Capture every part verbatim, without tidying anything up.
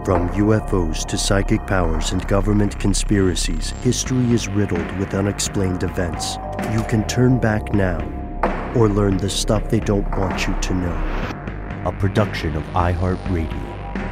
From U F Os to psychic powers and government conspiracies, history is riddled with unexplained events. You can turn back now or learn the stuff they don't want you to know. A production of iHeartRadio.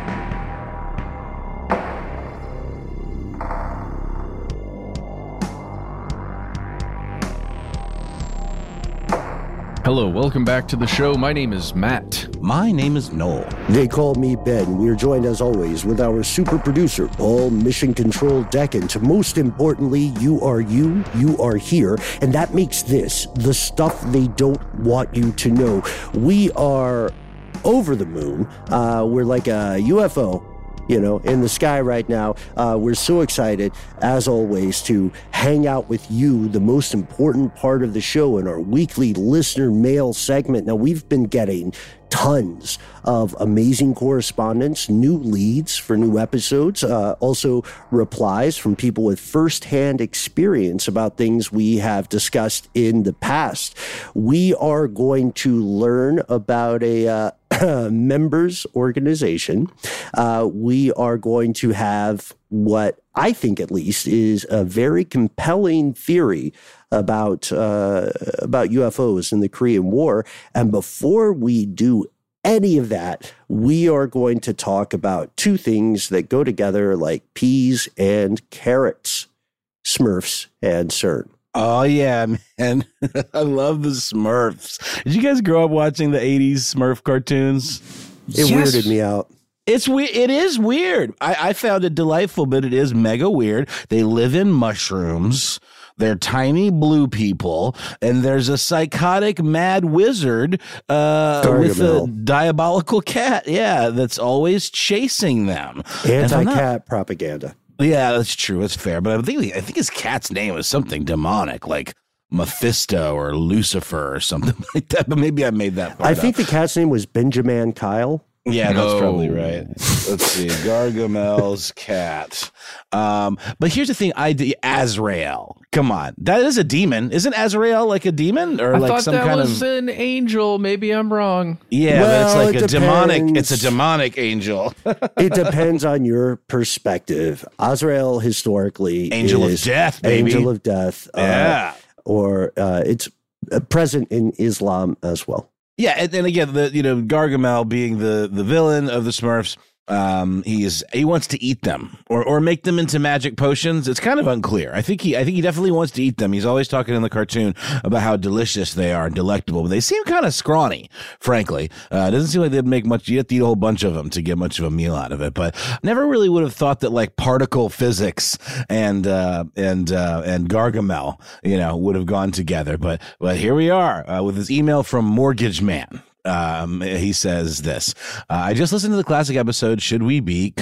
Hello, welcome back to the show. My name is Matt. My name is Noel. They call me Ben. We are joined, as always, with our super producer, Paul Mission Control Deckant. Most importantly, you are you, you are here, and that makes this the stuff they don't want you to know. We are over the moon. Uh, we're like a U F O, you know, in the sky right now. Uh, we're so excited, as always, to hang out with you, the most important part of the show in our weekly listener mail segment. Now, we've been getting tons of amazing correspondence, new leads for new episodes, uh, also replies from people with firsthand experience about things we have discussed in the past. We are going to learn about a uh, members organization. Uh, we are going to have what I think, at least, is a very compelling theory about uh, about U F Os in the Korean War. And before we do any of that, we are going to talk about two things that go together like peas and carrots: Smurfs and CERN. Oh, yeah, man. I love the Smurfs. Did you guys grow up watching the eighties Smurf cartoons? It Yes. weirded me out. It's we- It is weird. I, I found it delightful, but it is mega weird. They live in mushrooms. They're tiny blue people, and there's a psychotic mad wizard uh, with a Gargamel. diabolical cat. Yeah, that's always chasing them. And I'm not- Anti-cat propaganda. Yeah, that's true. That's fair. But I think I think his cat's name was something demonic, like Mephisto or Lucifer or something like that. But maybe I made that part I think up. the cat's name was Benjamin Kyle. Yeah, that's No. probably right. Let's see, Gargamel's cat. Um, but here's the thing: I Azrael. Come on, that is a demon. Isn't Azrael like a demon or I like thought some that kind was of? an angel. Maybe I'm wrong. Yeah, Well, but it's like it a demonic. depends. It's a demonic angel. It depends on your perspective. Azrael historically Angel of is death, baby. Angel of death. uh, Yeah. or uh, it's uh, present in Islam as well. Yeah, and, and again, the you know Gargamel being the the villain of the Smurfs, um, he's he wants to eat them or or make them into magic potions. It's kind of unclear. I think he I think he definitely wants to eat them. He's always talking in the cartoon about how delicious they are and delectable, but they seem kind of scrawny, frankly. Uh, it doesn't seem like they'd make much. You have to eat a whole bunch of them to get much of a meal out of it. But never really would have thought that like particle physics and uh, and uh, and Gargamel, you know, would have gone together. But but here we are uh, with this email from Mortgage Man. Um, he says this, uh, I just listened to the classic episode, Should We Be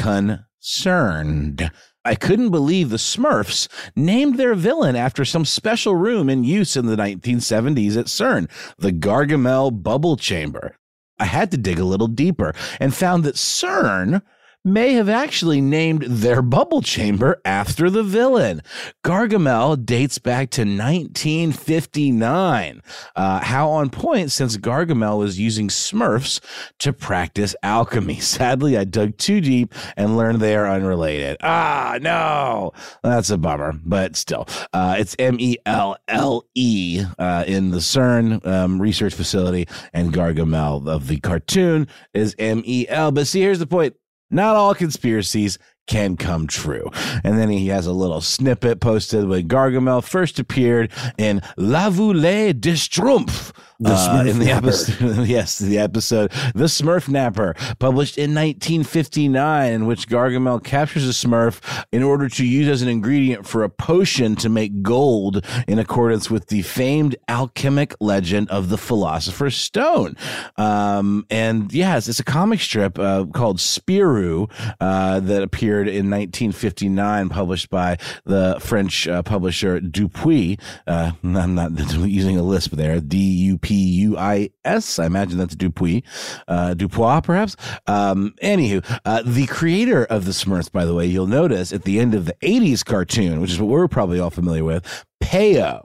Concerned? I couldn't believe the Smurfs named their villain after some special room in use in the nineteen seventies at CERN, the Gargamel Bubble Chamber. I had to dig a little deeper and found that CERN may have actually named their bubble chamber after the villain. Gargamel dates back to nineteen fifty-nine. Uh, how on point, since Gargamel was using Smurfs to practice alchemy. Sadly, I dug too deep and learned they are unrelated. Ah, no. That's a bummer, but still. Uh, it's M E L L E uh, in the CERN um, research facility, and Gargamel of the cartoon is M E L. But see, here's the point. Not all conspiracies can come true. And then he has a little snippet posted when Gargamel first appeared in La Voulée de Schtroumpf. The Uh, Smurf in the Napper. episode, yes, the episode, The Smurf Napper, published in nineteen fifty-nine, in which Gargamel captures a Smurf in order to use as an ingredient for a potion to make gold in accordance with the famed alchemic legend of the Philosopher's Stone. Um, and yes, it's a comic strip uh, called Spirou uh, that appeared in nineteen fifty-nine, published by the French uh, publisher Dupuis. Uh, I'm not using a lisp there, D U P U I S. I imagine that's Dupuis. Uh, Dupois, perhaps? Um, anywho, uh, the creator of the Smurfs, by the way, you'll notice at the end of the eighties cartoon, which is what we're probably all familiar with, Peo.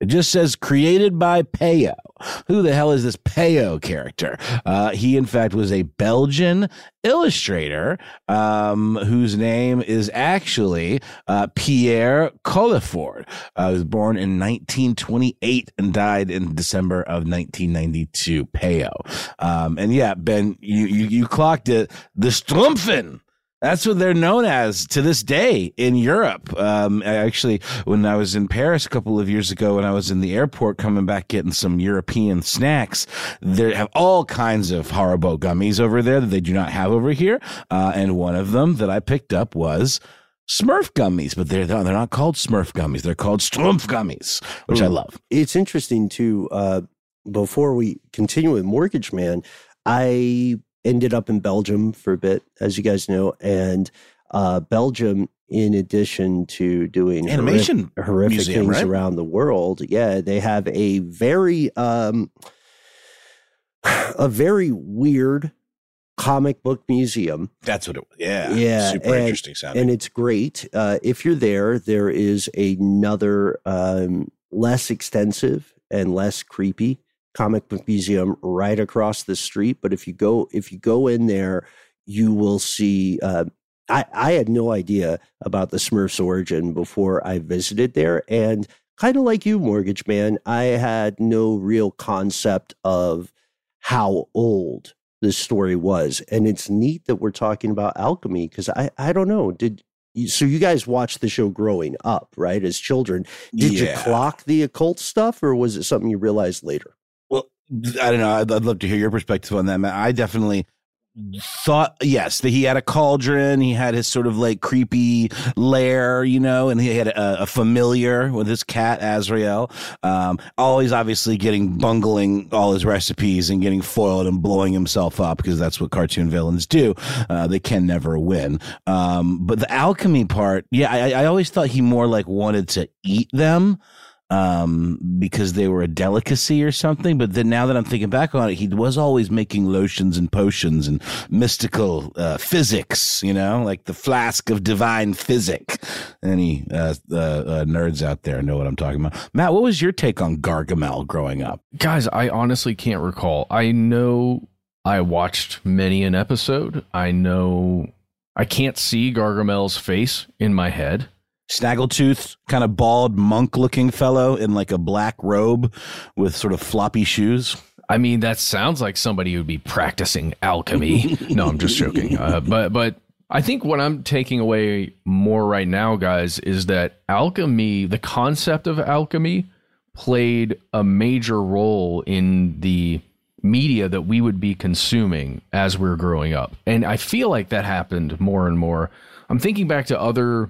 It just says created by Peyo. Who the hell is this Peyo character? Uh, he, in fact, was a Belgian illustrator um, whose name is actually uh, Pierre Collefort. Uh, he was born in nineteen twenty-eight and died in December of nineteen ninety-two. Peyo. Um, and yeah, Ben, you, you, you clocked it. The Strumpfen. That's what they're known as to this day in Europe. Um, actually, when I was in Paris a couple of years ago, when I was in the airport coming back getting some European snacks, they have all kinds of Haribo gummies over there that they do not have over here. Uh, and one of them that I picked up was Smurf gummies, but they're they're not called Smurf gummies. They're called Strumpf gummies, which I love. It's interesting too. Uh, before we continue with Mortgage Man, I ended up in Belgium for a bit, as you guys know, and uh, Belgium, in addition to doing animation horrific, horrific museum, things right? around the world, yeah, they have a very, um, a very weird comic book museum. That's what it was. Yeah, yeah, super and, interesting sounding, and it's great. Uh, if you're there, there is another um, less extensive and less creepy comic book museum right across the street. But if you go, if you go in there, you will see, uh, I, I had no idea about the Smurfs origin before I visited there. And kind of like you, Mortgage Man, I had no real concept of how old this story was. And it's neat that we're talking about alchemy, because I, I don't know, did you, so you guys watched the show growing up, right? As children, did yeah. you clock the occult stuff, or was it something you realized later? Well, I don't know. I'd, I'd love to hear your perspective on that, Matt. I definitely thought, yes, that he had a cauldron. He had his sort of like creepy lair, you know, and he had a, a familiar with his cat, Azrael. Um, always obviously getting bungling all his recipes and getting foiled and blowing himself up, because that's what cartoon villains do. Uh, they can never win. Um, but the alchemy part, yeah, I, I always thought he more like wanted to eat them. Um, because they were a delicacy or something. But then now that I'm thinking back on it, he was always making lotions and potions and mystical uh, physics, you know, like the flask of divine physic. Any uh, uh, uh, nerds out there know what I'm talking about. Matt, what was your take on Gargamel growing up? Guys, I honestly can't recall. I know I watched many an episode. I know I can't see Gargamel's face in my head. Snaggletooth, kind of bald monk-looking fellow in like a black robe with sort of floppy shoes. I mean, that sounds like somebody who'd be practicing alchemy. No, I'm just joking. Uh, but but I think what I'm taking away more right now, guys, is that alchemy, the concept of alchemy, played a major role in the media that we would be consuming as we were growing up. And I feel like that happened more and more. I'm thinking back to other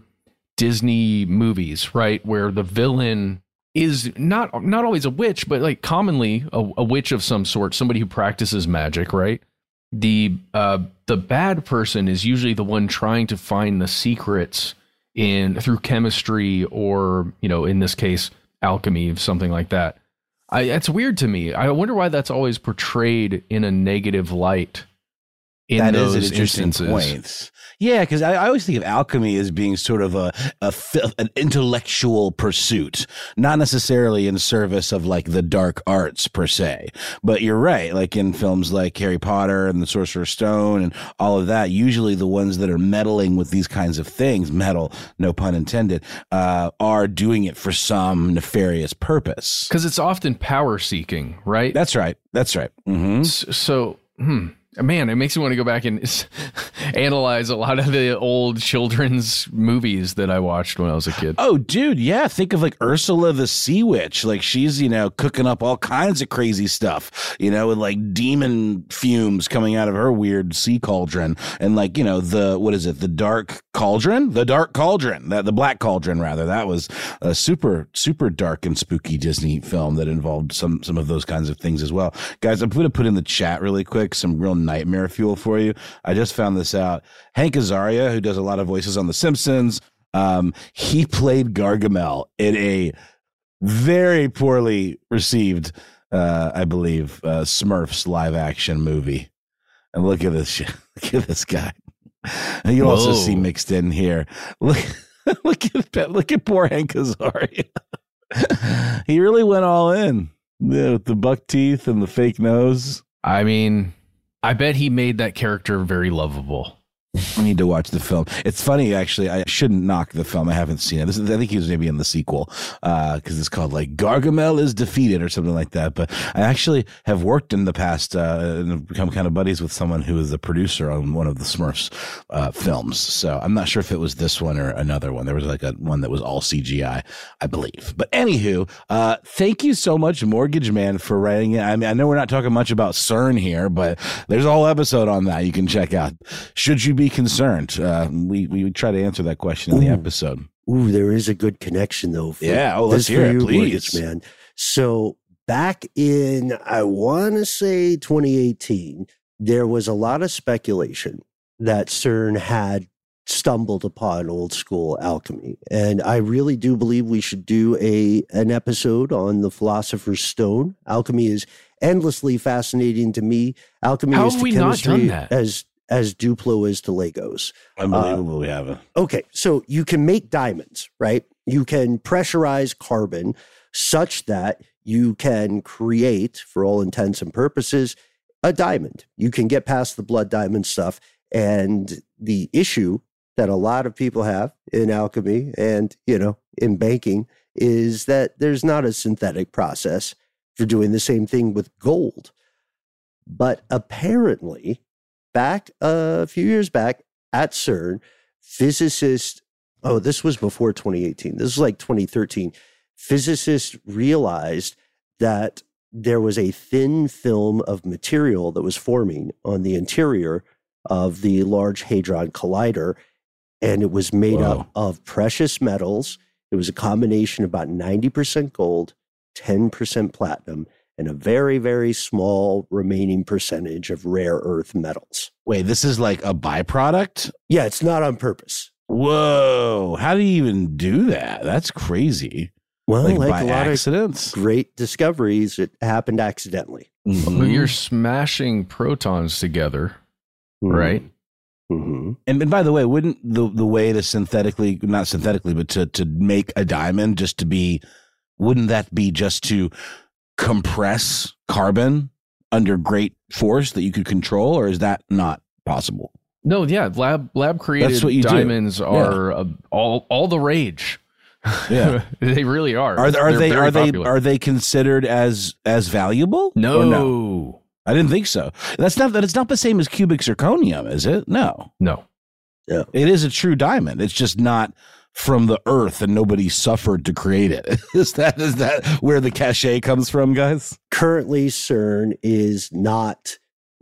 Disney movies, right, where the villain is not not always a witch, but like commonly a, a witch of some sort, somebody who practices magic, right? The uh, the bad person is usually the one trying to find the secrets in through chemistry, or, you know, in this case, alchemy, something like that. I, that's weird to me. I wonder why that's always portrayed in a negative light. In that those is an interesting instances. point. Yeah, because I, I always think of alchemy as being sort of a, a an intellectual pursuit, not necessarily in service of like the dark arts per se. But you're right, like in films like Harry Potter and the Sorcerer's Stone and all of that, usually the ones that are meddling with these kinds of things, meddle, no pun intended, uh, are doing it for some nefarious purpose. Because it's often power seeking, right? That's right. That's right. Mm-hmm. So, so hmm. Man, it makes me want to go back and analyze a lot of the old children's movies that I watched when I was a kid. Oh, dude, yeah. Think of like Ursula the Sea Witch. Like she's, you know, cooking up all kinds of crazy stuff, you know, with like demon fumes coming out of her weird sea cauldron. And like, you know, the, what is it? The Dark Cauldron? The Dark Cauldron. The, the Black Cauldron, rather. That was a super, super dark and spooky Disney film that involved some, some of those kinds of things as well. Guys, I'm going to put in the chat really quick some real nightmare fuel for you. I just found this out. Hank Azaria, who does a lot of voices on The Simpsons, um, he played Gargamel in a very poorly received, uh, I believe, uh, Smurfs live action movie. And look at this shit. Look at this guy. And you also see mixed in here. Look, look at look at poor Hank Azaria. He really went all in, yeah, with the buck teeth and the fake nose. I mean, I bet he made that character very lovable. I need to watch the film. It's funny, actually. I shouldn't knock the film. I haven't seen it. This is, I think he was maybe in the sequel because uh, it's called like Gargamel is Defeated or something like that. But I actually have worked in the past uh, and become kind of buddies with someone who is a producer on one of the Smurfs uh, films. So I'm not sure if it was this one or another one. There was like a one that was all C G I, I believe. But anywho, uh, thank you so much, Mortgage Man, for writing it. I mean, I know we're not talking much about CERN here, but there's a whole episode on that you can check out. Should you be concerned? Uh, we we try to answer that question in the Ooh. episode. Ooh, there is a good connection though. For, Yeah, oh, let's this hear for it, you, please. Mortgage Man. So back in, I want to say twenty eighteen, there was a lot of speculation that CERN had stumbled upon old school alchemy, and I really do believe we should do a an episode on the Philosopher's Stone. Alchemy is endlessly fascinating to me. Alchemy How is have to we not chemistry done that? as as Duplo is to Legos. Unbelievable, we have it. Okay, so you can make diamonds, right? You can pressurize carbon such that you can create, for all intents and purposes, a diamond. You can get past the blood diamond stuff. And the issue that a lot of people have in alchemy and, you know, in banking is that there's not a synthetic process for doing the same thing with gold. But apparently, back a few years back at CERN, physicists, oh, this was before twenty eighteen. This was like twenty thirteen. Physicists realized that there was a thin film of material that was forming on the interior of the Large Hadron Collider, and it was made Whoa. up of precious metals. It was a combination of about ninety percent gold, ten percent platinum, and a very, very small remaining percentage of rare earth metals. Wait, this is like a byproduct? Yeah, it's not on purpose. Whoa. How do you even do that? That's crazy. Well, Like, like, by a lot accidents? of great discoveries, it happened accidentally. Mhm. Well, you're smashing protons together, right? Mm-hmm. And, and by the way, wouldn't the the way to synthetically, not synthetically, but to, to make a diamond just to be, wouldn't that be just to compress carbon under great force that you could control, or is that not possible? No, yeah, lab lab created That's what you do. diamonds Yeah. are uh, all all the rage. Yeah. They really are. Are, are They're they very are they popular. are they considered as as valuable? No. Or no, I didn't think so. That's not that. It's not the same as cubic zirconium, is it? No, No. it is a true diamond. It's just not from the earth, and nobody suffered to create it. Is that is that where the cachet comes from, guys? Currently, CERN is not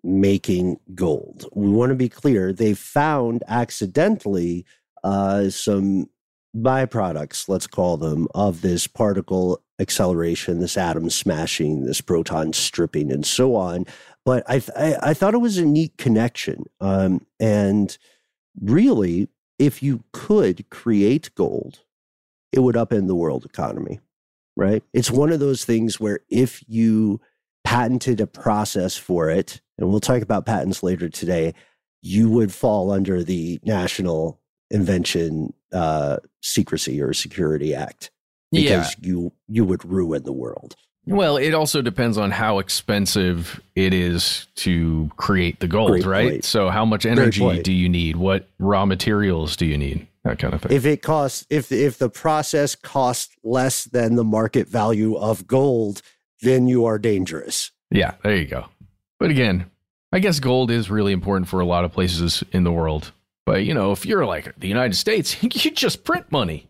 making gold. We want to be clear. They found accidentally uh, some byproducts, let's call them, of this particle acceleration, this atom smashing, this proton stripping, and so on. But I, th- I, I thought it was a neat connection. Um, and really, if you could create gold, it would upend the world economy, right? It's one of those things where if you patented a process for it, and we'll talk about patents later today, you would fall under the National Invention uh, Secrecy or Security Act because Yeah. you you would ruin the world. Well, it also depends on how expensive it is to create the gold, Great right? point. So how much energy point. do you need? What raw materials do you need? That kind of thing. If it costs, if if the process costs less than the market value of gold, then you are dangerous. Yeah, there you go. But again, I guess gold is really important for a lot of places in the world. But, you know, if you're like the United States, you just print money.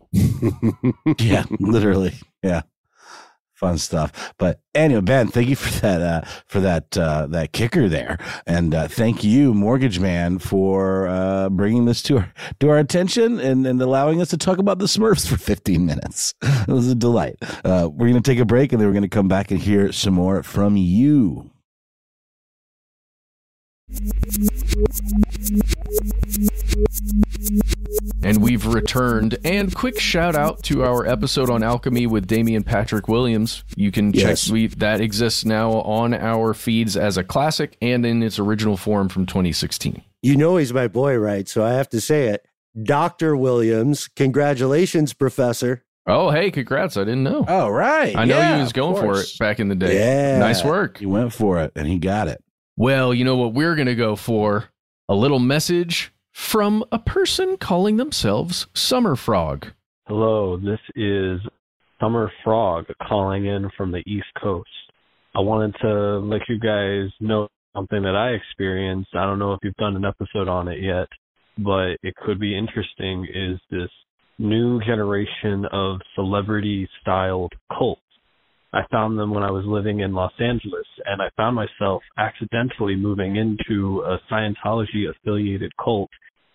Yeah, literally. Yeah. Fun stuff. But anyway, Ben, thank you for that uh, for that uh, that kicker there, and uh, thank you, Mortgage Man, for uh, bringing this to our to our attention and, and allowing us to talk about the Smurfs for fifteen minutes. It was a delight. Uh, we're going to take a break, and then we're going to come back and hear some more from you. And we've returned. And quick shout out to our episode on alchemy with Damian Patrick Williams. You can check Yes. we, that exists now on our feeds as a classic and in its original form from twenty sixteen. You know he's my boy, right? So I have to say it. Doctor Williams, congratulations, Professor. Oh, hey, congrats. I didn't know. Oh, right. I know yeah, he was going for it back in the day. Yeah. Nice work. He went for it, and he got it. Well, you know what we're going to go for? A little message from a person calling themselves Summer Frog. Hello, this is Summer Frog calling in from the East Coast. I wanted to let you guys know something that I experienced. I don't know if you've done an episode on it yet, but it could be interesting, is this new generation of celebrity-styled cults. I found them when I was living in Los Angeles, and I found myself accidentally moving into a Scientology-affiliated cult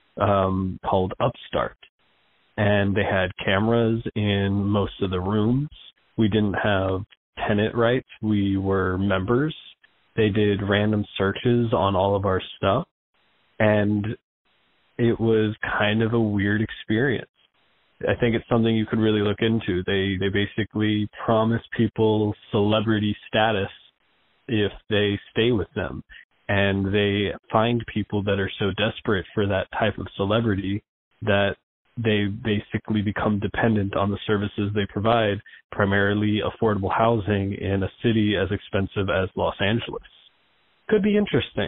um, called Upstart. And they had cameras in most of the rooms. We didn't have tenant rights. We were members. They did random searches on all of our stuff. And it was kind of a weird experience. I think it's something you could really look into. They they basically promise people celebrity status if they stay with them. And they find people that are so desperate for that type of celebrity that they basically become dependent on the services they provide, primarily affordable housing in a city as expensive as Los Angeles. Could be interesting.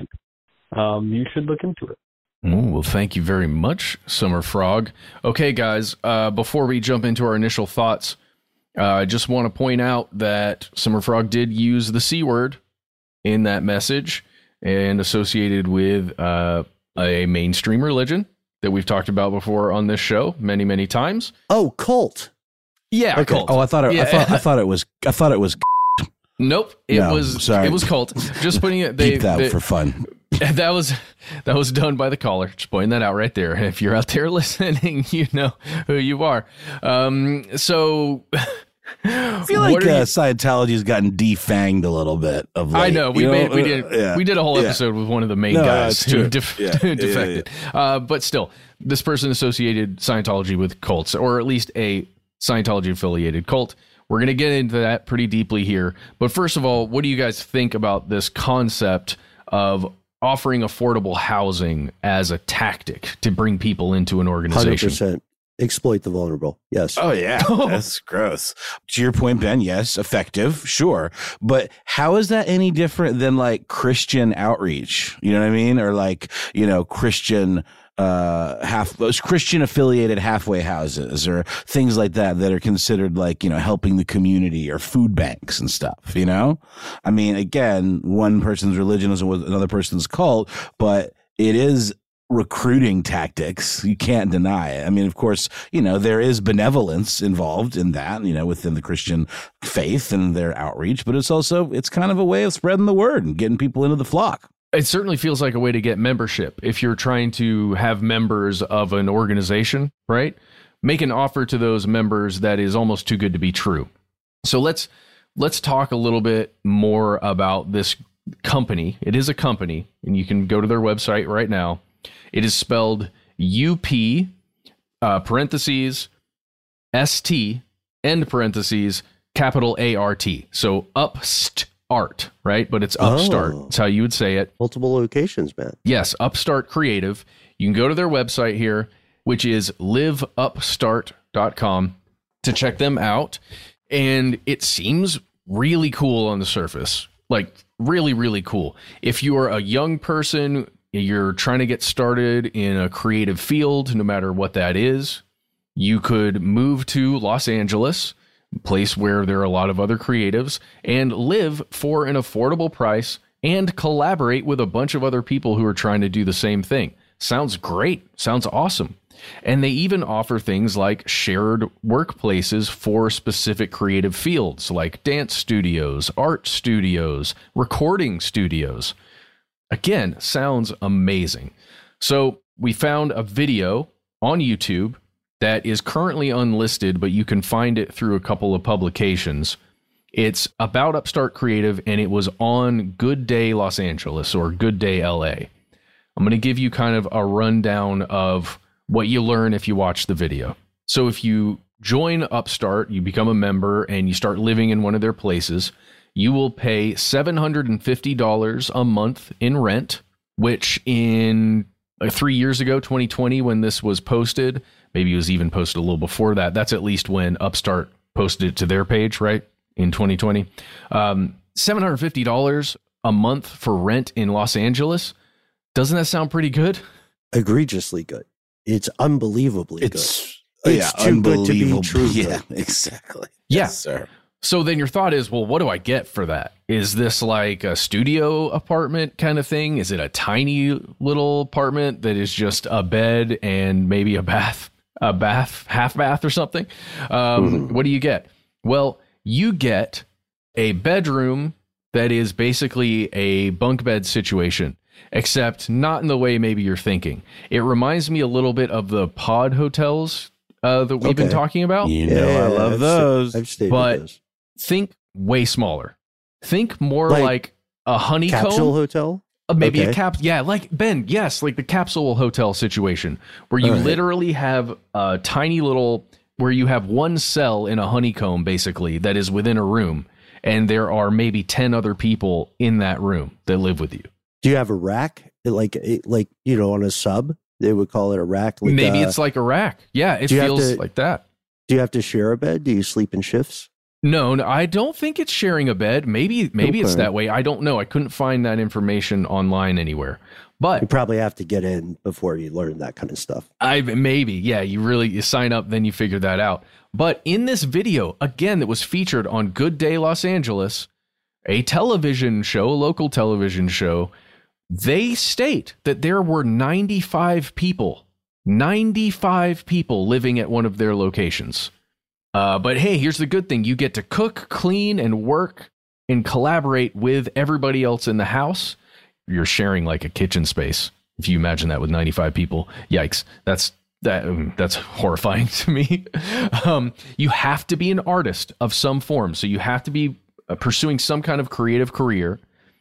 Um, you should look into it. Ooh, well, thank you very much, Summer Frog. Okay, guys, uh, before we jump into our initial thoughts, uh, I just want to point out that Summer Frog did use the C word in that message and associated with uh, a mainstream religion that we've talked about before on this show many, many times. Oh, cult. Yeah, Okay. cult. Oh, I thought it. Yeah. I thought. I thought it was. I thought it was. Nope, it No, was sorry. it was cult. Just putting it. They, Keep that they- for fun. that was that was done by the caller. Just pointing that out right there. If you're out there listening, you know who you are. Um, so I feel like uh, Scientology's gotten defanged a little bit of late. I know we You made we uh, did yeah. we did a whole Yeah. episode with one of the main No, guys that's who true. def- Yeah, yeah, defected. Uh, but still, this person associated Scientology with cults, or at least a Scientology affiliated cult. We're going to get into that pretty deeply here. But first of all, what do you guys think about this concept of offering affordable housing as a tactic to bring people into an one hundred organization? percent. Exploit the vulnerable. Yes. Oh yeah, that's gross. To your point, Ben, yes, effective, sure. But how is that any different than like Christian outreach? You know what I mean? Or like, you know, Christian uh half those Christian affiliated halfway houses or things like that that are considered like, you know, helping the community or food banks and stuff, you know? I mean, again, one person's religion is another person's cult, but it is recruiting tactics. You can't deny it. I mean, of course, you know, there is benevolence involved in that, you know, within the Christian faith and their outreach, but it's also, it's kind of a way of spreading the word and getting people into the flock. It certainly feels like a way to get membership. If you're trying to have members of an organization, right? Make an offer to those members that is almost too good to be true. So let's let's talk a little bit more about this company. It is a company, and you can go to their website right now. It is spelled U P uh, parentheses S T end parentheses capital A R T. So Upstart, right? But it's Upstart. Oh. That's how you would say it. Multiple locations, man. Yes, Upstart Creative. You can go to their website here, which is live upstart dot com, to check them out. And it seems really cool on the surface. Like, really, really cool. If you are a young person, you're trying to get started in a creative field, no matter what that is, you could move to Los Angeles, a place where there are a lot of other creatives, and live for an affordable price and collaborate with a bunch of other people who are trying to do the same thing. Sounds great. Sounds awesome. And they even offer things like shared workplaces for specific creative fields, like dance studios, art studios, recording studios. Again, sounds amazing. So we found a video on YouTube that is currently unlisted, but you can find it through a couple of publications. It's about Upstart Creative, and it was on Good Day Los Angeles or Good Day L A. I'm going to give you kind of a rundown of what you learn if you watch the video. So if you join Upstart, you become a member, and you start living in one of their places, you will pay seven hundred fifty dollars a month in rent, which in like three years ago, twenty twenty, when this was posted. Maybe it was even posted a little before that. That's at least when Upstart posted it to their page, right? In twenty twenty. Um, seven hundred fifty dollars a month for rent in Los Angeles. Doesn't that sound pretty good? Egregiously good. It's unbelievably It's, good. yeah, It's too good to be unbelievable. true. Yeah, though. exactly. Yeah. Yes, sir. So then your thought is, well, what do I get for that? Is this like a studio apartment kind of thing? Is it a tiny little apartment that is just a bed and maybe a bath, a bath, half bath or something? Um, mm-hmm. What do you get? Well, you get a bedroom that is basically a bunk bed situation, except not in the way maybe you're thinking. It reminds me a little bit of the pod hotels uh, that we've okay. been talking about. You know, yeah, I love I've those. St- I've stayed but with those. Think way smaller. Think more like, like a honeycomb. Capsule hotel? Uh, maybe okay. a cap. Yeah, like Ben. Yes, like the capsule hotel situation where you right. literally have a tiny little, where you have one cell in a honeycomb basically that is within a room. And there are maybe ten other people in that room that live with you. Do you have a rack? Like, like you know, on a sub, they would call it a rack. Like, maybe uh, it's like a rack. Yeah, it feels to, like that. Do you have to share a bed? Do you sleep in shifts? No, no, I don't think it's sharing a bed. Maybe, maybe okay. it's that way. I don't know. I couldn't find that information online anywhere. But you probably have to get in before you learn that kind of stuff. I maybe, yeah. You really you sign up, then you figure that out. But in this video, again, that was featured on Good Day Los Angeles, a television show, a local television show, they state that there were ninety-five people, ninety-five people living at one of their locations. Uh, but hey, here's the good thing. You get to cook, clean, and work and collaborate with everybody else in the house. You're sharing like a kitchen space. If you imagine that with ninety-five people, yikes. That's that. Um, that's horrifying to me. Um, you have to be an artist of some form. So you have to be uh, pursuing some kind of creative career.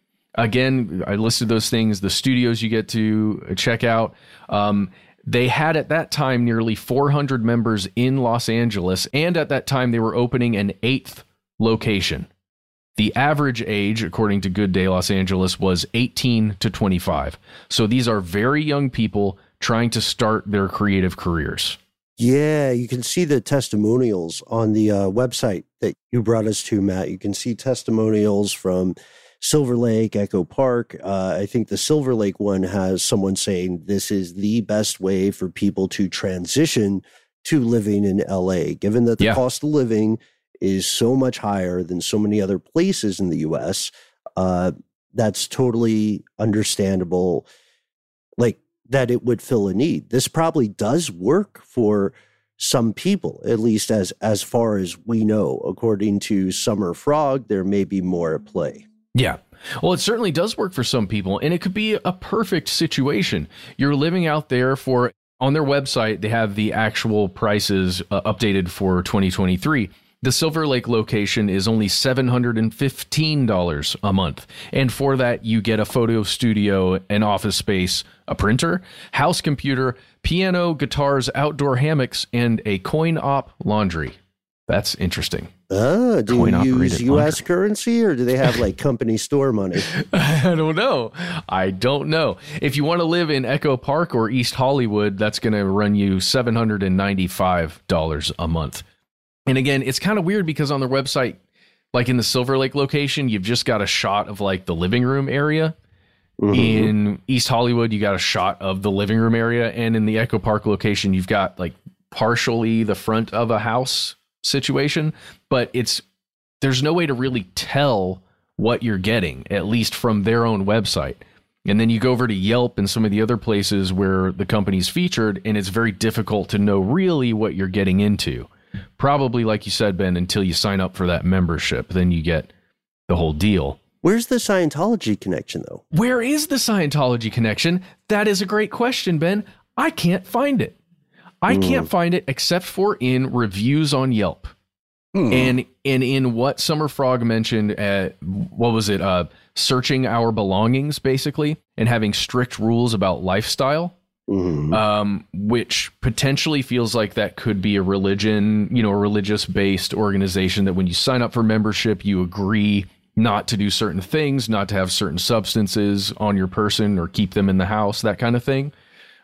Again, I listed those things, the studios you get to check out. Um, They had at that time nearly four hundred members in Los Angeles, and at that time they were opening an eighth location. The average age, according to Good Day Los Angeles, was eighteen to twenty-five. So these are very young people trying to start their creative careers. Yeah, you can see the testimonials on the uh, website that you brought us to, Matt. You can see testimonials from Silver Lake, Echo Park. Uh, I think the Silver Lake one has someone saying this is the best way for people to transition to living in L A, given that the yeah. cost of living is so much higher than so many other places in the U S. Uh, that's totally understandable, like that it would fill a need. This probably does work for some people, at least as, as far as we know. According to Summer Frog, there may be more at play. Yeah. Well, it certainly does work for some people, and it could be a perfect situation. You're living out there for, on their website, they have the actual prices uh, updated for twenty twenty-three. The Silver Lake location is only seven hundred fifteen dollars a month. And for that, you get a photo studio, an office space, a printer, house computer, piano, guitars, outdoor hammocks, and a coin-op laundry. That's interesting. Ah, do you use U S laundry currency, or do they have like company store money? I don't know. I don't know. If you want to live in Echo Park or East Hollywood, that's going to run you seven hundred ninety-five dollars a month. And again, it's kind of weird because on their website, like in the Silver Lake location, you've just got a shot of like the living room area. Mm-hmm. In East Hollywood, you got a shot of the living room area. And in the Echo Park location, you've got like partially the front of a house situation, but it's there's no way to really tell what you're getting, at least from their own website. And then you go over to Yelp and some of the other places where the company's featured, and it's very difficult to know really what you're getting into. Probably, like you said, Ben, until you sign up for that membership, then you get the whole deal. Where's the Scientology connection, though? Where is the Scientology connection? That is a great question, Ben. I can't find it. I can't find it except for in reviews on Yelp. Mm. And and in what Summer Frog mentioned, uh, what was it? Uh, searching our belongings, basically, and having strict rules about lifestyle, mm-hmm. um, which potentially feels like that could be a religion, you know, a religious-based organization that when you sign up for membership, you agree not to do certain things, not to have certain substances on your person or keep them in the house, that kind of thing.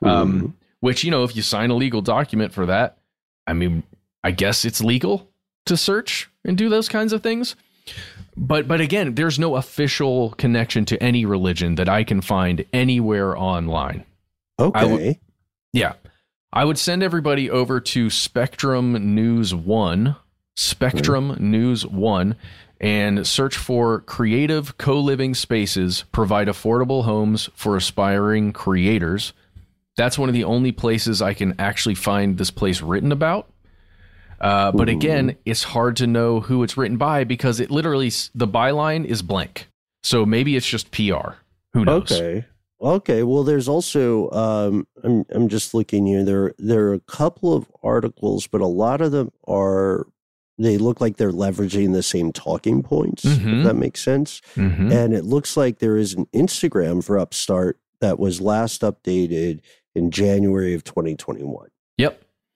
Um, Mhm. which, you know, if you sign a legal document for that, I mean, I guess it's legal to search and do those kinds of things. But but again, there's no official connection to any religion that I can find anywhere online. Okay. I w- Yeah. I would send everybody over to Spectrum News One, Spectrum News One, and search for creative co-living spaces provide affordable homes for aspiring creators. That's one of the only places I can actually find this place written about. Uh, but again, it's hard to know who it's written by because it literally, the byline is blank. So maybe it's just P R. Who knows? Okay. Okay. Well, there's also, um, I'm, I'm just looking here. There, there are a couple of articles, but a lot of them are, they look like they're leveraging the same talking points, Mhm. if that makes sense. Mhm. And it looks like there is an Instagram for Upstart that was last updated in January of twenty twenty-one. Yep.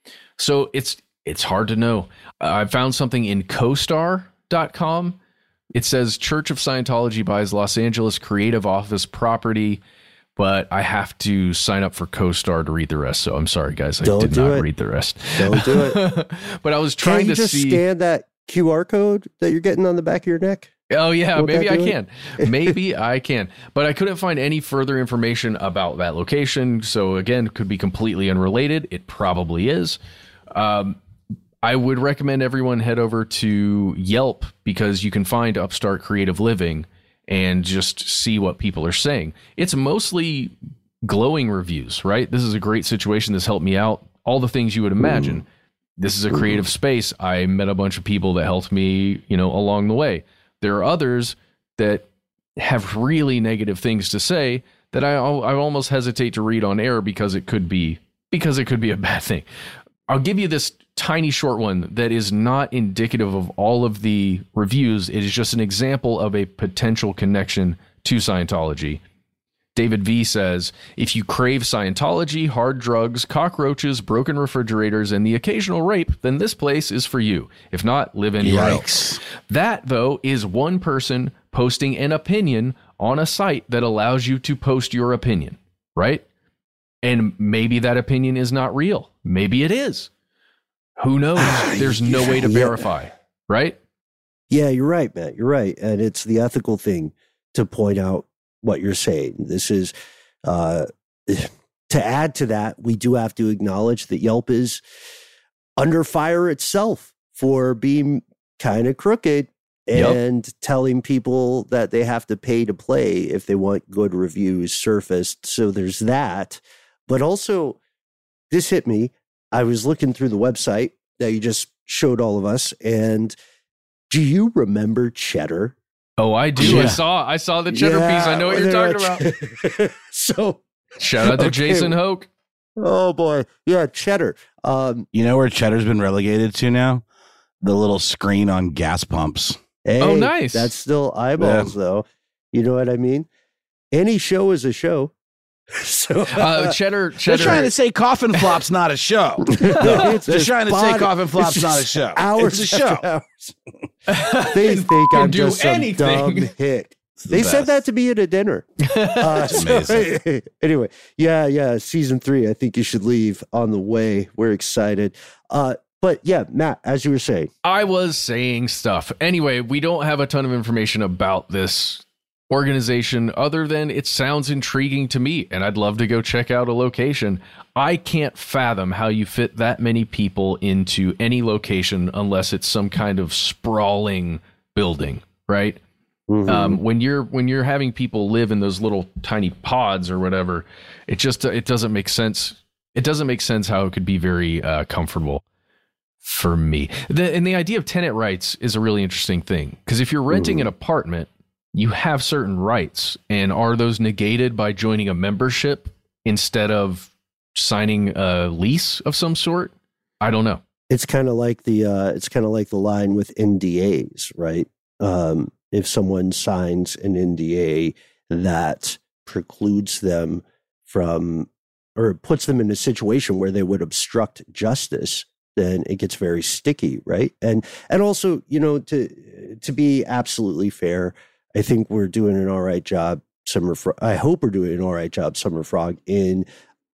So it's it's hard to know. I found something in CoStar dot com. It says Church of Scientology buys Los Angeles creative office property, but I have to sign up for CoStar to read the rest. So I'm sorry, guys. I Don't did do not it. read the rest. Don't do it. But I was Can trying you to just see. scan that Q R code that you're getting on the back of your neck? Oh, yeah, Won't maybe that I do it? can. Maybe I can. But I couldn't find any further information about that location. So, again, could be completely unrelated. It probably is. Um, I would recommend everyone head over to Yelp because you can find Upstart Creative Living and just see what people are saying. It's mostly glowing reviews, right? This is a great situation. This helped me out. All the things you would imagine. Mm. This is a creative space. I met a bunch of people that helped me, you know, along the way. There are others that have really negative things to say that I I almost hesitate to read on air because it could be because it could be a bad thing. I'll give you this tiny short one that is not indicative of all of the reviews. It is just an example of a potential connection to Scientology. David V says, if you crave Scientology, hard drugs, cockroaches, broken refrigerators, and the occasional rape, then this place is for you. If not, live anywhere else. That, though, is one person posting an opinion on a site that allows you to post your opinion, right? And maybe that opinion is not real. Maybe it is. Who knows? There's no way to verify, right? Yeah, you're right, Matt. You're right. And it's the ethical thing to point out what you're saying. This is, uh, to add to that, we do have to acknowledge that Yelp is under fire itself for being kind of crooked and yep. telling people that they have to pay to play if they want good reviews surfaced. So there's that. But also, this hit me. I was looking through the website that you just showed all of us, and do you remember Cheddar? Oh, I do. Yeah. I saw I saw the Cheddar yeah, piece. I know what you're talking about. So, shout out to okay. Jason Hoke. Oh boy, yeah, Cheddar. Um, you know where Cheddar's been relegated to now? The little screen on gas pumps. Hey, oh, nice. That's still eyeballs, yeah. though. You know what I mean? Any show is a show. So uh, Cheddar, Cheddar. They're trying to say Coffin Flop's not a show. No, they're trying to body, say Coffin Flop's not a show. Hours it's a show. Hours. They think I'm do just anything. some dumb hit. The they best. said that to me at a dinner. Uh, amazing. So, anyway, yeah, yeah. Season three. I think you should leave on the way. We're excited. Uh, but yeah, Matt, as you were saying, I was saying stuff. Anyway, we don't have a ton of information about this organization other than it sounds intriguing to me, and I'd love to go check out a location. I can't fathom how you fit that many people into any location unless it's some kind of sprawling building, right? Mm-hmm. Um, when you're when you're having people live in those little tiny pods or whatever, it just it doesn't make sense. It doesn't make sense how it could be very uh, comfortable for me. The, and the idea of tenant rights is a really interesting thing, because if you're renting mm-hmm. an apartment, you have certain rights, and are those negated by joining a membership instead of signing a lease of some sort? I don't know. It's kind of like the uh, it's kind of like the line with N D As, right? Um, if someone signs an N D A that precludes them from, or puts them in a situation where they would obstruct justice, then it gets very sticky, right? And and also, you know, to to be absolutely fair, I think we're doing an all right job, Summer Frog. I hope we're doing an all right job, Summer Frog, in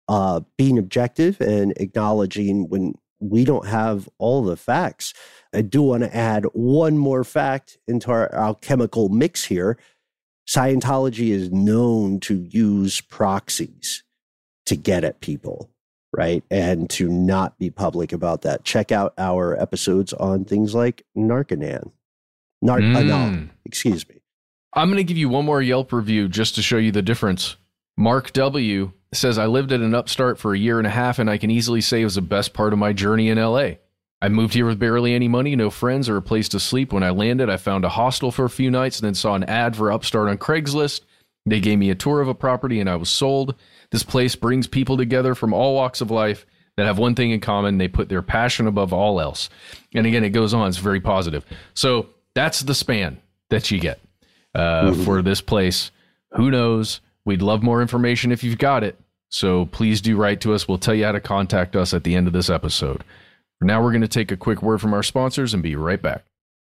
uh, being objective and acknowledging when we don't have all the facts. I do want to add one more fact into our alchemical mix here. Scientology is known to use proxies to get at people, right? And to not be public about that. Check out our episodes on things like Narconon. Nar- mm. uh, no, excuse me. I'm going to give you one more Yelp review just to show you the difference. Mark W. says, I lived at an upstart for a year and a half, and I can easily say it was the best part of my journey in L A. I moved here with barely any money, no friends, or a place to sleep. When I landed, I found a hostel for a few nights and then saw an ad for Upstart on Craigslist. They gave me a tour of a property and I was sold. This place brings people together from all walks of life that have one thing in common. They put their passion above all else. And again, it goes on. It's very positive. So that's the span that you get uh, mm-hmm. for this place. Who knows? We'd love more information if you've got it. So please do write to us. We'll tell you how to contact us at the end of this episode. For now, we're going to take a quick word from our sponsors and be right back.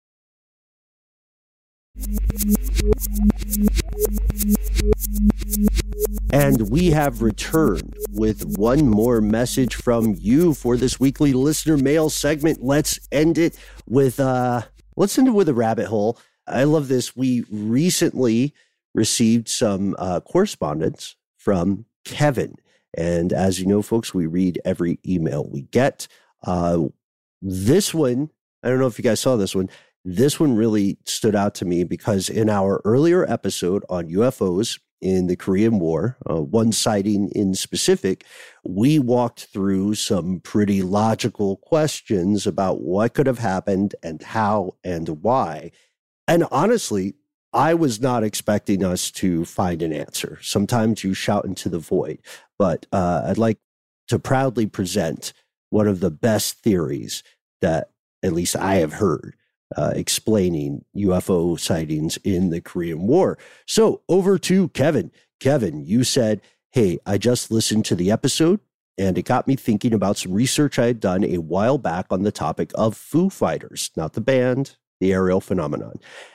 And we have returned with one more message from you for this weekly listener mail segment. Let's end it with uh let's end it with a rabbit hole. I love this. We recently received some uh, correspondence from Kevin. And as you know, folks, we read every email we get. Uh, this one, I don't know if you guys saw this one. This one really stood out to me because in our earlier episode on U F Os in the Korean War, uh, one sighting in specific, we walked through some pretty logical questions about what could have happened and how and why. And honestly, I was not expecting us to find an answer. Sometimes you shout into the void, but uh, I'd like to proudly present one of the best theories that at least I have heard uh, explaining U F O sightings in the Korean War. So over to Kevin. Kevin, you said, hey, I just listened to the episode and it got me thinking about some research I had done a while back on the topic of Foo Fighters, not the band, the aerial phenomenon.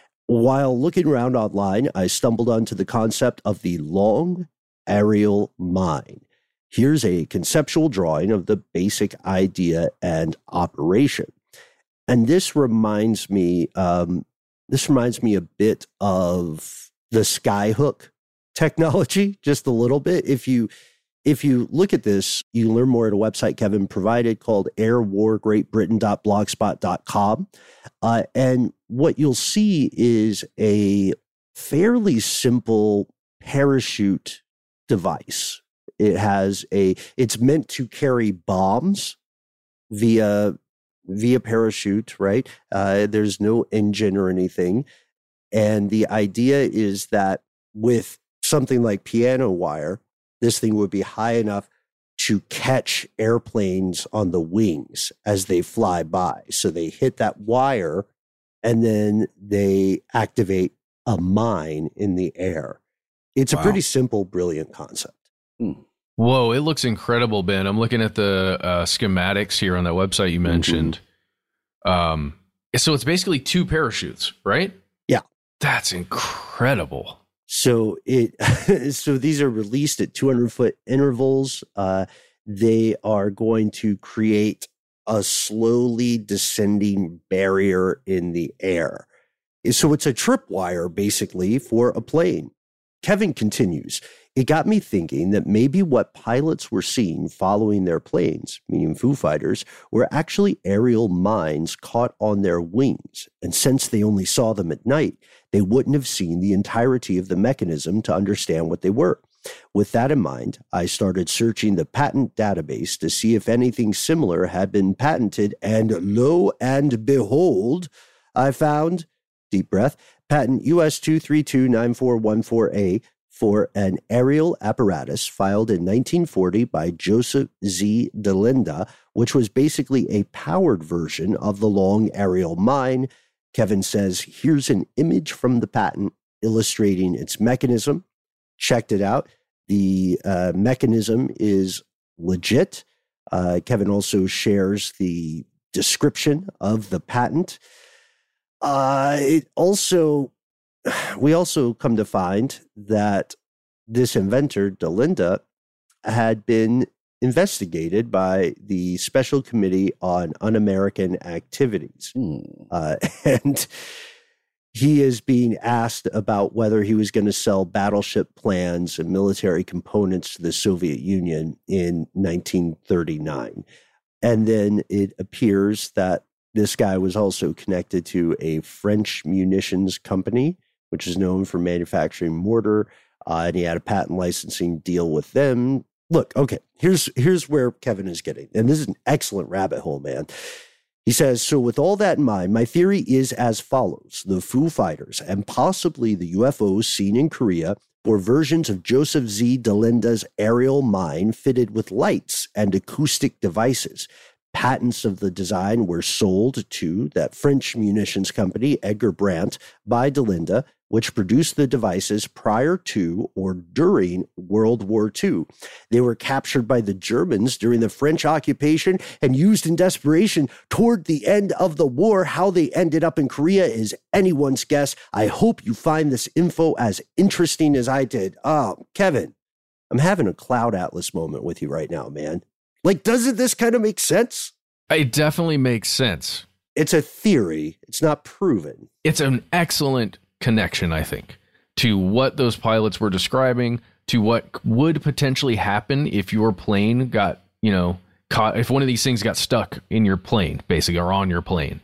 While looking around online, I stumbled onto the concept of the long aerial mine. Here's a conceptual drawing of the basic idea and operation. And this reminds me, um, this reminds me a bit of the skyhook technology, just a little bit. If you if you look at this, you learn more at a website Kevin provided called air war great britain dot blogspot dot com. Uh, and what you'll see is a fairly simple parachute device. It has a, it's meant to carry bombs via, via parachute, right? Uh, there's no engine or anything. And the idea is that with something like piano wire, this thing would be high enough to catch airplanes on the wings as they fly by. So they hit that wire and then they activate a mine in the air. It's wow. a pretty simple, brilliant concept. Hmm. Whoa, it looks incredible, Ben. I'm looking at the uh, schematics here on that website you mentioned. Mm-hmm. Um, so it's basically two parachutes, right? Yeah. That's incredible. So it, so these are released at two hundred foot intervals. Uh, they are going to create a slowly descending barrier in the air. So it's a tripwire basically for a plane. Kevin continues, it got me thinking that maybe what pilots were seeing following their planes, meaning Foo Fighters, were actually aerial mines caught on their wings. And since they only saw them at night, they wouldn't have seen the entirety of the mechanism to understand what they were. With that in mind, I started searching the patent database to see if anything similar had been patented, and lo and behold, I found, deep breath, patent U S two three two nine four one four A for an aerial apparatus filed in nineteen forty by Joseph Z. DeLinda, which was basically a powered version of the long aerial mine. Kevin says, here's an image from the patent illustrating its mechanism. Checked it out. The uh, mechanism is legit. Uh, Kevin also shares the description of the patent. Uh, it also, we also come to find that this inventor, DeLinda, had been investigated by the Special Committee on Un-American Activities. Hmm. Uh, and he is being asked about whether he was going to sell battleship plans and military components to the Soviet Union in nineteen thirty-nine. And then it appears that this guy was also connected to a French munitions company, which is known for manufacturing mortar, uh, and he had a patent licensing deal with them. Look, okay, here's here's where Kevin is getting, and this is an excellent rabbit hole, man. He says, so with all that in mind, my theory is as follows. The Foo Fighters and possibly the U F Os seen in Korea were versions of Joseph Z. Delinda's aerial mine fitted with lights and acoustic devices. Patents of the design were sold to that French munitions company, Edgar Brandt, by Delinda, which produced the devices prior to or during World War Two. They were captured by the Germans during the French occupation and used in desperation toward the end of the war. How they ended up in Korea is anyone's guess. I hope you find this info as interesting as I did. Oh, Kevin, I'm having a Cloud Atlas moment with you right now, man. Like, doesn't this kind of make sense? It definitely makes sense. It's a theory. It's not proven. It's an excellent connection, I think, to what those pilots were describing, to what would potentially happen if your plane got, you know, caught, if one of these things got stuck in your plane, basically, or on your plane.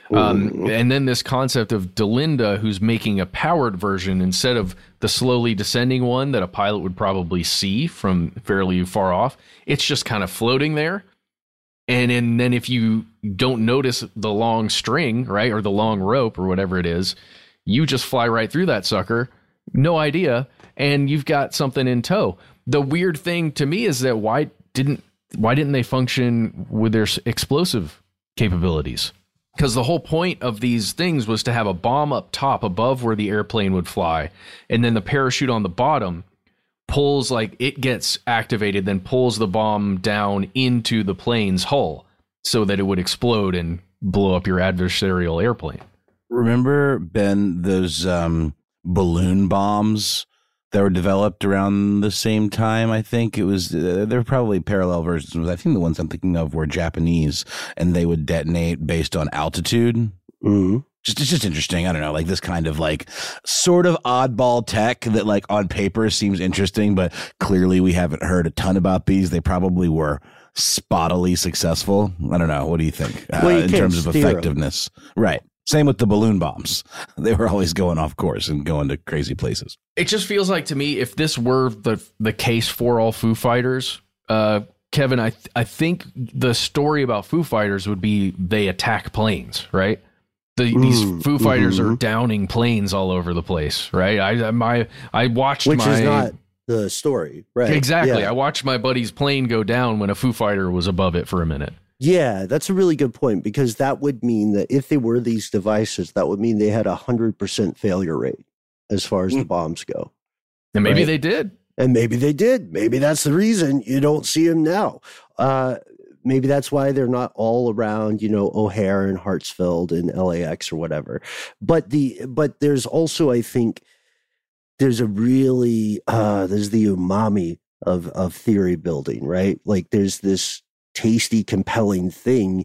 Um, and then this concept of Delinda, who's making a powered version instead of the slowly descending one that a pilot would probably see from fairly far off. It's just kind of floating there. And, and then if you don't notice the long string, right, or the long rope or whatever it is, you just fly right through that sucker, no idea, and you've got something in tow. The weird thing to me is that why didn't why didn't they function with their explosive capabilities? Because the whole point of these things was to have a bomb up top above where the airplane would fly, and then the parachute on the bottom pulls, like, it gets activated, then pulls the bomb down into the plane's hull so that it would explode and blow up your adversarial airplane. Remember, Ben, those um, balloon bombs that were developed around the same time? I think it was, uh, they're probably parallel versions. I think the ones I'm thinking of were Japanese, and they would detonate based on altitude. Mm-hmm. Just, it's just interesting. I don't know, like this kind of like sort of oddball tech that like on paper seems interesting, but clearly we haven't heard a ton about these. They probably were spottily successful. I don't know. What do you think uh, well, you in terms of effectiveness? Them. Right. Same with the balloon bombs. They were always going off course and going to crazy places. It just feels like to me, if this were the the case for all Foo Fighters, uh, Kevin, I th- I think the story about Foo Fighters would be they attack planes, right? The, mm, these Foo Fighters mm-hmm. are downing planes all over the place, right? I my I watched which my, is not the story, right? Exactly. Yeah. I watched my buddy's plane go down when a Foo Fighter was above it for a minute. Yeah, that's a really good point, because that would mean that if they were these devices, that would mean they had a hundred percent failure rate as far as mm. the bombs go. And maybe right? they did. And maybe they did. Maybe that's the reason you don't see them now. Uh, maybe that's why they're not all around, you know, O'Hare and Hartsfield and L A X or whatever. But the but there's also, I think, there's a really uh, there's the umami of of theory building, right? Like there's this tasty, compelling thing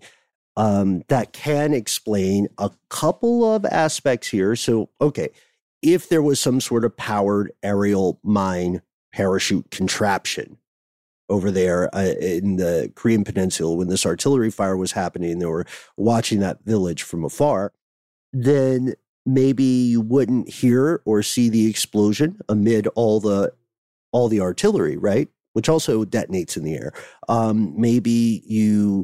um, that can explain a couple of aspects here. So, okay, if there was some sort of powered aerial mine parachute contraption over there uh, in the Korean Peninsula when this artillery fire was happening, they were watching that village from afar, then maybe you wouldn't hear or see the explosion amid all the all the artillery, right? Which also detonates in the air. Um, maybe you,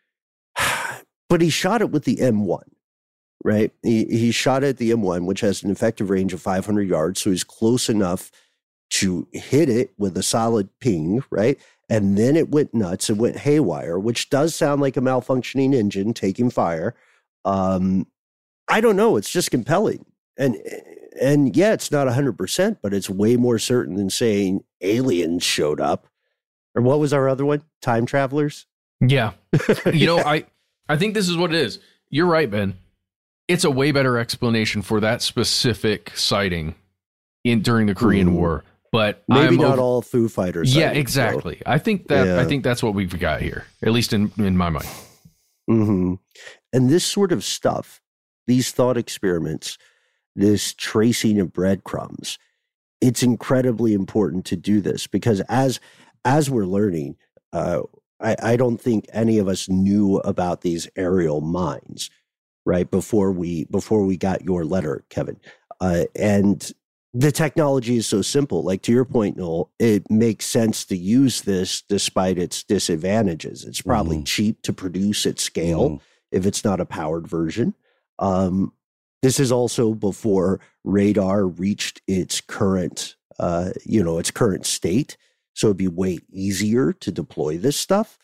but he shot it with the M one, right? He, he shot it at the M one, which has an effective range of five hundred yards. So he's close enough to hit it with a solid ping, right? And then it went nuts. It went haywire, which does sound like a malfunctioning engine taking fire. Um, I don't know. It's just compelling. And, and yeah, it's not one hundred percent, but it's way more certain than saying aliens showed up. Or what was our other one? Time travelers? Yeah. You know, I, I think this is what it is. You're right, Ben. It's a way better explanation for that specific sighting in during the Korean mm. War But maybe I'm not over- all Foo Fighters. Yeah, sightings, exactly. I think that Yeah. I think that's what we've got here, at least in, in my mind. Mm-hmm. And this sort of stuff, these thought experiments, this tracing of breadcrumbs, it's incredibly important to do this because as as we're learning, uh, I, I don't think any of us knew about these aerial mines, right? Before we before we got your letter, Kevin, uh, and the technology is so simple. Like to your point, Noel, it makes sense to use this despite its disadvantages. It's probably Mhm. cheap to produce at scale Mhm. if it's not a powered version. Um, this is also before radar reached its current, uh, you know, its current state. So it'd be way easier to deploy this stuff.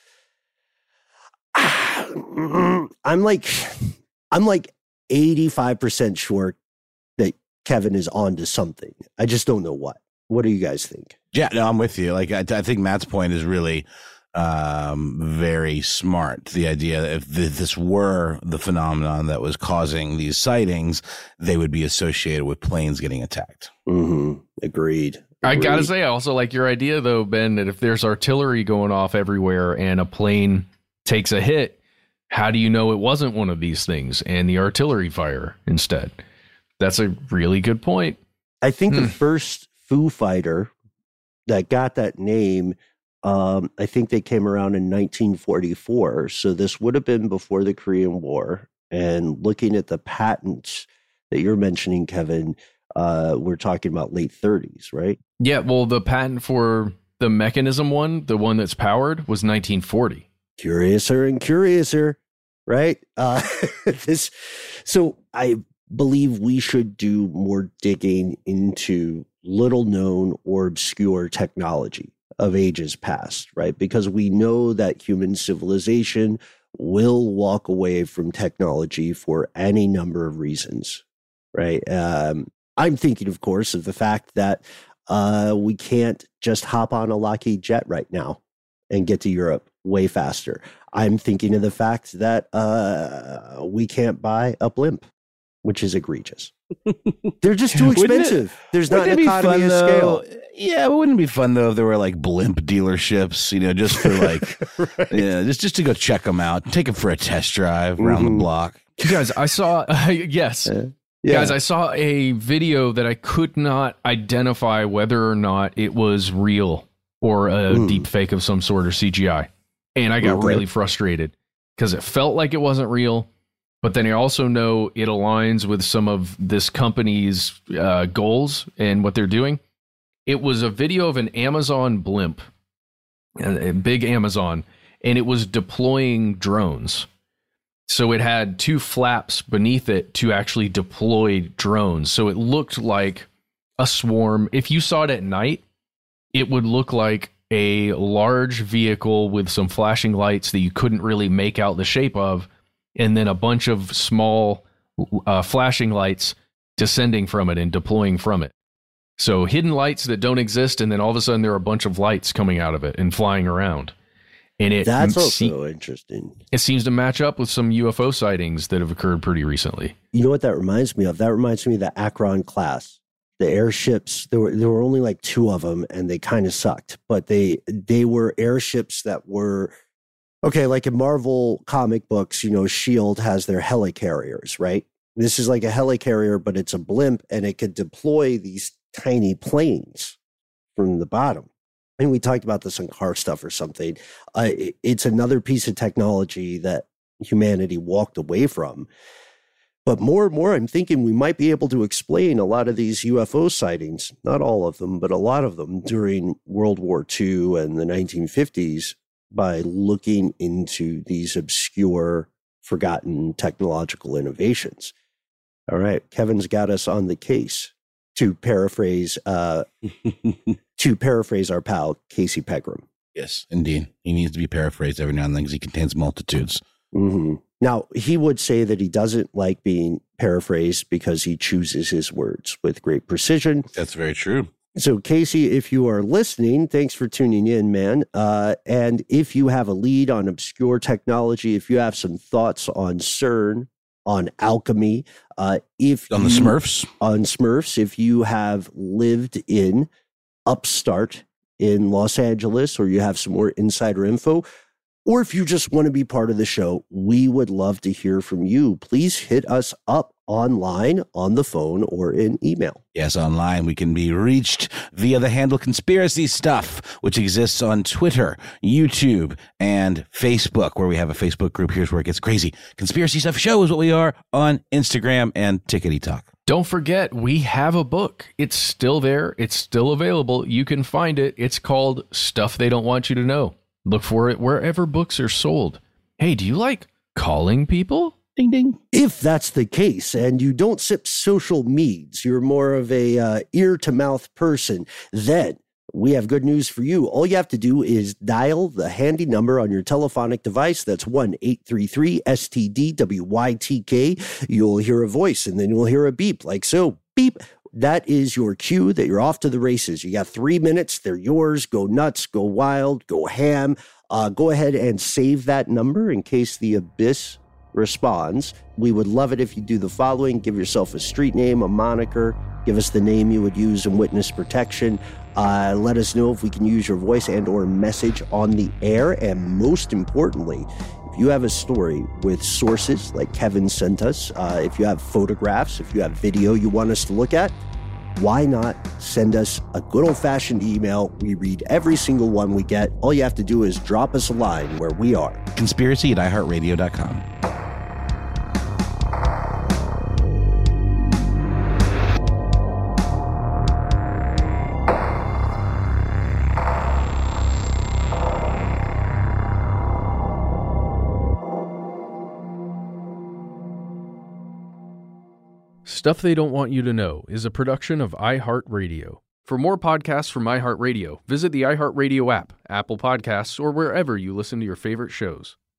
I'm like, I'm like eighty-five percent sure that Kevin is onto something. I just don't know what. What do you guys think? Yeah, no, I'm with you. Like, I, I think Matt's point is really um, very smart. The idea that if th- this were the phenomenon that was causing these sightings, they would be associated with planes getting attacked. Mm-hmm. Agreed. I gotta Agreed. say, I also like your idea though, Ben, that if there's artillery going off everywhere and a plane takes a hit, how do you know it wasn't one of these things and the artillery fire instead? That's a really good point. I think Hmm. the first Foo Fighter that got that name, um, I think they came around in nineteen forty-four. So this would have been before the Korean War. And looking at the patents that you're mentioning, Kevin, uh, we're talking about late thirties, right? Yeah, well, the patent for the mechanism one, the one that's powered, was nineteen forty. Curiouser and curiouser, right? Uh, this, so I believe we should do more digging into little known or obscure technology of ages past, right? Because we know that human civilization will walk away from technology for any number of reasons, right? Um, I'm thinking, of course, of the fact that uh, we can't just hop on a Lockheed jet right now and get to Europe way faster. I'm thinking of the fact that uh, we can't buy a blimp, which is egregious. They're just too Wouldn't it- expensive. There's not Wouldn't an it be economy fun, of though? scale. Yeah, but wouldn't it be fun though if there were like blimp dealerships, you know, just for like, Right. yeah, just just to go check them out, take them for a test drive around Mhm. the block. Guys, I saw, yes. Uh, yeah. Guys, I saw a video that I could not identify whether or not it was real or a Hmm. deep fake of some sort or C G I. And I got Okay. really frustrated because it felt like it wasn't real. But then I also know it aligns with some of this company's uh, goals and what they're doing. It was a video of an Amazon blimp, a a big Amazon, and it was deploying drones. So it had two flaps beneath it to actually deploy drones. So it looked like a swarm. If you saw it at night, it would look like a large vehicle with some flashing lights that you couldn't really make out the shape of, and then a bunch of small uh, flashing lights descending from it and deploying from it. So hidden lights that don't exist, and then all of a sudden there are a bunch of lights coming out of it and flying around. And it That's se- also interesting. it seems to match up with some U F O sightings that have occurred pretty recently. You know what that reminds me of? That reminds me of the Akron class. The airships, there were there were only like two of them, and they kind of sucked. But they they were airships that were okay. Like in Marvel comic books, you know, SHIELD has their helicarriers, right? This is like a helicarrier, but it's a blimp, and it could deploy these tiny planes from the bottom. I think we talked about this on car stuff or something. Uh, it- it's another piece of technology that humanity walked away from. But more and more, I'm thinking we might be able to explain a lot of these U F O sightings, not all of them, but a lot of them during World War Two and the nineteen fifties by looking into these obscure, forgotten technological innovations. All right, Kevin's got us on the case. To paraphrase, uh, to paraphrase our pal Casey Pegram. Yes, indeed. He needs to be paraphrased every now and then because he contains multitudes. Mm-hmm. Now, he would say that he doesn't like being paraphrased because he chooses his words with great precision. That's very true. So, Casey, if you are listening, thanks for tuning in, man. Uh, and if you have a lead on obscure technology, if you have some thoughts on CERN, on alchemy, uh, if On the you- Smurfs? on Smurfs, if you have lived in upstart in Los Angeles, or you have some more insider info, or if you just want to be part of the show, we would love to hear from you. Please hit us up online, on the phone, or in email. Yes, online. We can be reached via the handle Conspiracy Stuff, which exists on Twitter, YouTube, and Facebook, where we have a Facebook group. Here's where it gets crazy. Conspiracy Stuff Show is what we are on Instagram and Tickety Talk. Don't forget, we have a book. It's still there. It's still available. You can find it. It's called Stuff They Don't Want You to Know. Look for it wherever books are sold. Hey, do you like calling people? Ding, ding. If that's the case, and you don't sip social meds, you're more of a uh, ear-to-mouth person, then we have good news for you. All you have to do is dial the handy number on your telephonic device. That's one eight three three S T D W Y T K. You'll hear a voice, and then you'll hear a beep, like so. Beep. That is your cue that you're off to the races. You got three minutes. They're yours. Go nuts. Go wild. Go ham. Uh, go ahead and save that number in case the abyss responds. We would love it if you do the following. Give yourself a street name, a moniker. Give us the name you would use in witness protection. Uh, let us know if we can use your voice and or message on the air. And most importantly, if you have a story with sources like Kevin sent us, uh, if you have photographs, if you have video you want us to look at, why not send us a good old-fashioned email? We read every single one we get. All you have to do is drop us a line where we are. Conspiracy at i heart radio dot com. Stuff They Don't Want You to Know is a production of iHeartRadio. For more podcasts from iHeartRadio, visit the iHeartRadio app, Apple Podcasts, or wherever you listen to your favorite shows.